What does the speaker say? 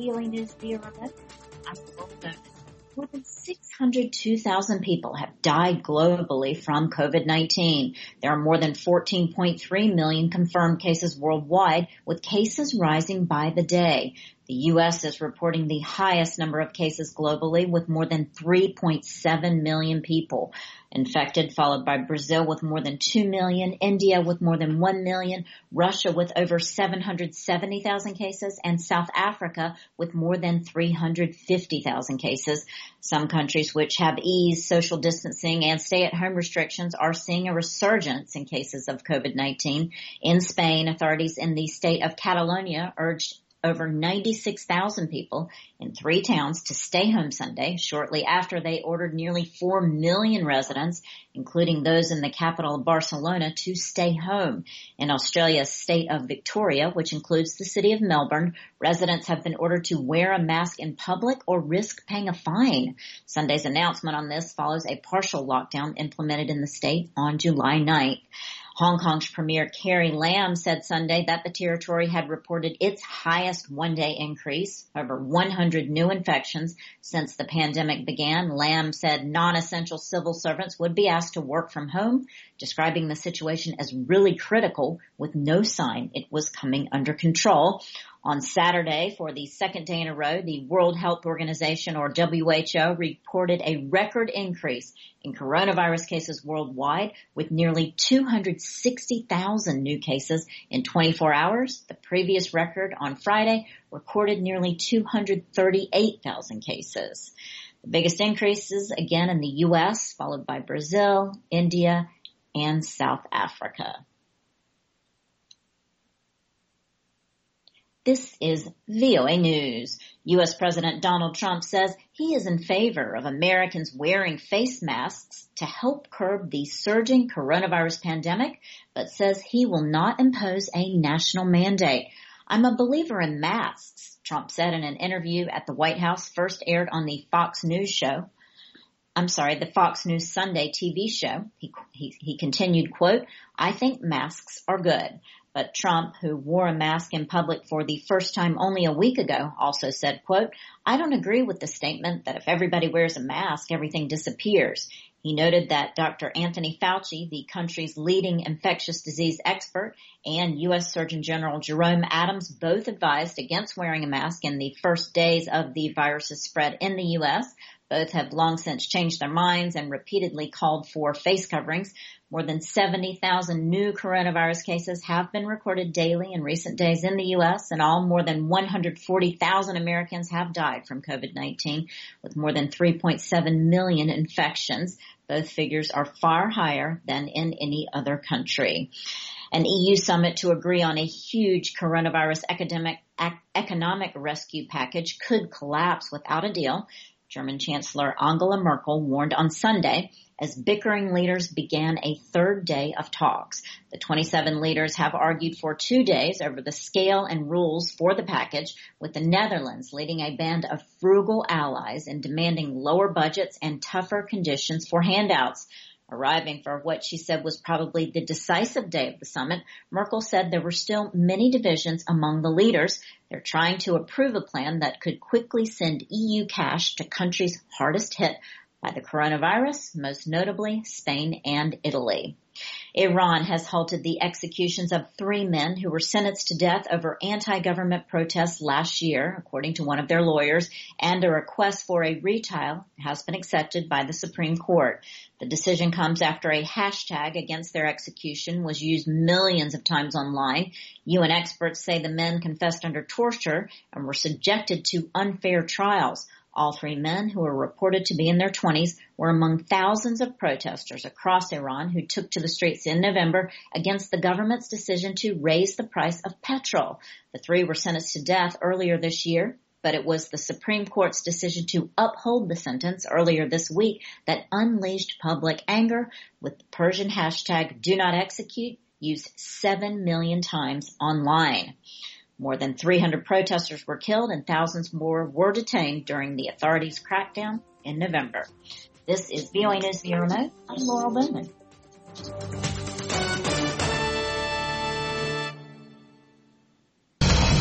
VOA News via remote. I'm Laurel Bowman. More than 602,000 people have died globally from COVID-19. There are more than 14.3 million confirmed cases worldwide, with cases rising by the day. The U.S. is reporting the highest number of cases globally, with more than 3.7 million people infected, followed by Brazil with more than 2 million, India with more than 1 million, Russia with over 770,000 cases, and South Africa with more than 350,000 cases. Some countries which have eased social distancing and stay-at-home restrictions are seeing a resurgence in cases of COVID-19. In Spain, authorities in the state of Catalonia urged over 96,000 people in 3 towns to stay home Sunday, shortly after they ordered nearly 4 million residents, including those in the capital of Barcelona, to stay home. In Australia's state of Victoria, which includes the city of Melbourne, residents have been ordered to wear a mask in public or risk paying a fine. Sunday's announcement on this follows a partial lockdown implemented in the state on July 9th. Hong Kong's Premier Carrie Lam said Sunday that the territory had reported its highest one-day increase, over 100 new infections since the pandemic began. Lam said non-essential civil servants would be asked to work from home, describing the situation as really critical with no sign it was coming under control. On Saturday, for the second day in a row, the World Health Organization, or WHO, reported a record increase in coronavirus cases worldwide, with nearly 260,000 new cases in 24 hours. The previous record on Friday recorded nearly 238,000 cases. The biggest increases again in the U.S., followed by Brazil, India, and South Africa. This is VOA News. U.S. President Donald Trump says he is in favor of Americans wearing face masks to help curb the surging coronavirus pandemic, but says he will not impose a national mandate. I'm a believer in masks, Trump said in an interview at the White House, first aired on the Fox News Sunday TV show. He continued, quote, "I think masks are good." But Trump, who wore a mask in public for the first time only a week ago, also said, quote, "I don't agree with the statement that if everybody wears a mask, everything disappears." He noted that Dr. Anthony Fauci, the country's leading infectious disease expert, and U.S. Surgeon General Jerome Adams both advised against wearing a mask in the first days of the virus's spread in the U.S. Both have long since changed their minds and repeatedly called for face coverings. More than 70,000 new coronavirus cases have been recorded daily in recent days in the U.S., and all more than 140,000 Americans have died from COVID-19, with more than 3.7 million infections. Both figures are far higher than in any other country. An EU summit to agree on a huge coronavirus economic rescue package could collapse without a deal. German Chancellor Angela Merkel warned on Sunday as bickering leaders began a third day of talks. The 27 leaders have argued for 2 days over the scale and rules for the package, with the Netherlands leading a band of frugal allies in demanding lower budgets and tougher conditions for handouts. Arriving for what she said was probably the decisive day of the summit, Merkel said there were still many divisions among the leaders. They're trying to approve a plan that could quickly send EU cash to countries hardest hit by the coronavirus, most notably Spain and Italy. Iran has halted the executions of 3 men who were sentenced to death over anti-government protests last year, according to one of their lawyers, and a request for a retrial has been accepted by the Supreme Court. The decision comes after a hashtag against their execution was used millions of times online. UN experts say the men confessed under torture and were subjected to unfair trials. All 3 men, who were reported to be in their 20s, were among thousands of protesters across Iran who took to the streets in November against the government's decision to raise the price of petrol. The 3 were sentenced to death earlier this year, but it was the Supreme Court's decision to uphold the sentence earlier this week that unleashed public anger, with the Persian hashtag #DoNotExecute used 7 million times online. More than 300 protesters were killed and thousands more were detained during the authorities' crackdown in November. This is VOA News via remote. I'm Laurel Bowman.